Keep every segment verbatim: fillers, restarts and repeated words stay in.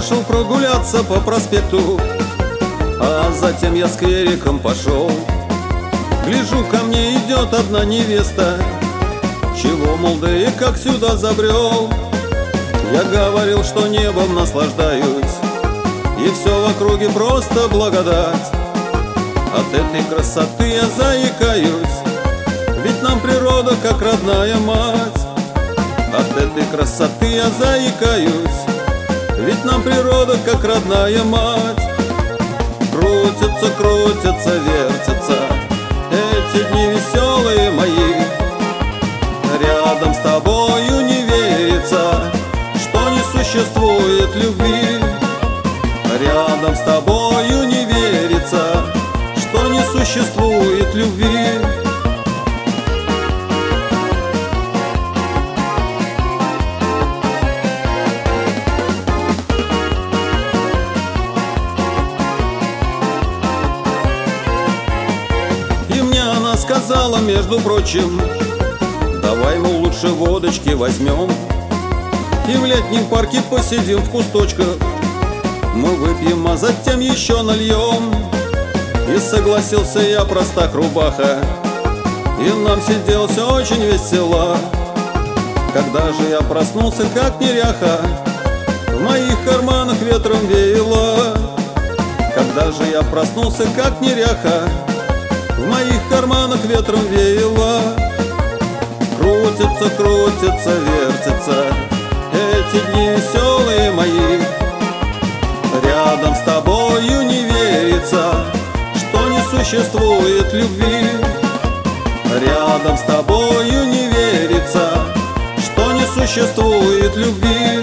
вышел прогуляться по проспекту, а затем я сквериком пошел. Гляжу, ко мне идет одна невеста. Чего, мол, да и как сюда забрел? Я говорил, что небом наслаждаюсь, и все в округе просто благодать. От этой красоты я заикаюсь, ведь нам природа как родная мать. От этой красоты я заикаюсь, ведь нам природа как родная мать. Крутятся, крутятся, вертятся эти дни веселые мои. Рядом с тобою не верится, что не существует любви. Рядом с тобою не верится, что не существует любви. И мне она сказала, между прочим: давай, мол, лучше водочки возьмем, и в летнем парке посидим в кусточках. Мы выпьем, а затем еще нальем. И согласился я, простак рубаха, и нам сиделось очень весело. Когда же я проснулся, как неряха, в моих карманах ветром веяло. Когда же я проснулся, как неряха, в моих карманах ветром веяло. Крутятся, крутятся, вертятся эти дни веселые мои. Рядом с тобою не верится, что не существует любви. Рядом с тобою не верится, что не существует любви.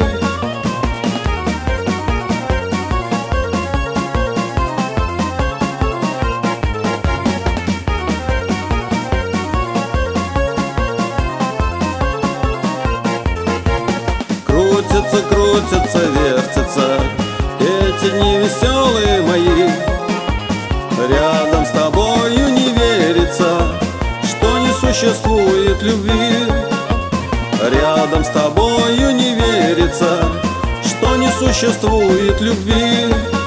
Крутятся, крутятся, вертятся эти дни веселые мои. Рядом с тобою не верится, что не существует любви. Рядом с тобою не верится, что не существует любви.